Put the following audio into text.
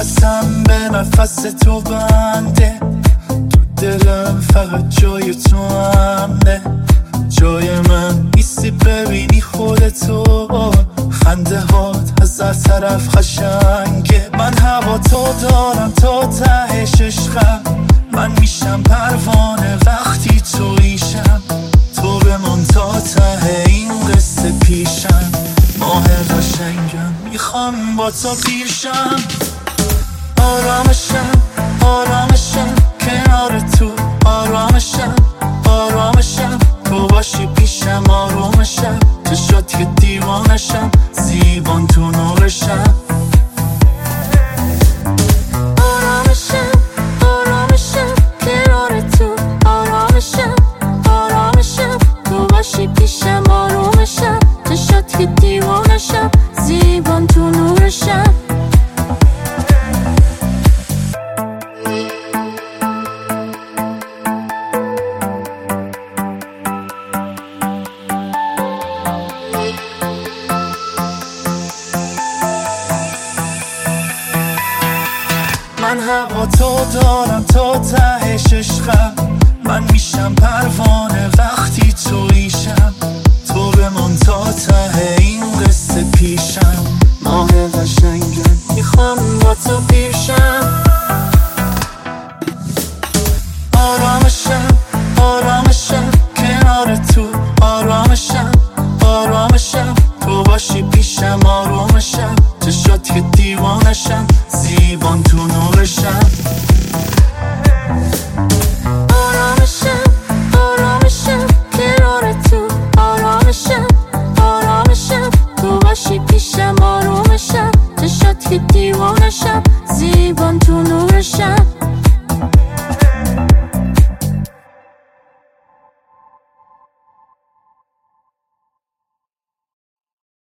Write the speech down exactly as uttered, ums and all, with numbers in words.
نفسم به نفس تو بنده، تو دلم فقط جای تو امنه. جای من نیستی ببینی خودتو، خنده هات از هر طرف قشنگه. من هوا تو دارم تا تهش عشقم، من میشم پروانه وقتی تو ایشم. تو بمون تا ته این قصه پیشم، ماه قشنگم میخوام با تو پیشم. آرامشم آرامشم کنار تو، آرامشم آرامشم تو باشی پیشم. آرومشم چشات که دیوانشم، زیبان تو نورشم. آرامشم آرامشم کنار تو، آرامشم آرامشم تو باشی پیشم. آرومشم چشات که دیوانشم، زیبان تو نورشم. من هوا تو دارم تا تهش عشقم، من میشم پروانه وقتی تو ایشم. تو بمون تا ته این قصه پیشم، ماه قشنگم میخوام با تو پیشم. آرامشم آرامشم کنار تو، آرامشم آرامشم تو باشی پیشم. آرومشم چشات که دیوانشم، زیبان تو نورشم. آرامشم آرامشم کنار تو، آرامشم آرامشم تو باشی پیشم. آرومشم چشات که دیوانشم، زیبان تو نورشم.